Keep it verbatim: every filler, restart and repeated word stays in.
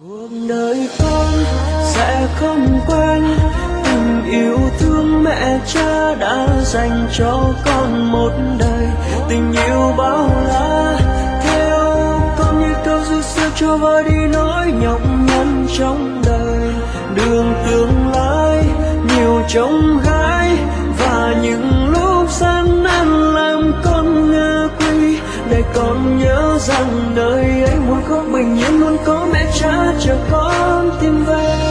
Cuộc đời con sẽ không quên tình yêu thương mẹ cha đã dành cho con một đời. Tình yêu bao la theo con như câu ru xưa cho vơi đi nỗi nhọc nhằn trong đời. Đường tương lai nhiều trông gai và những lúc gian nan làm con ngơ quy, để con nhớ rằng đời ấy muốn có bình yên, luôn có mẹ cha chờ con tìm về.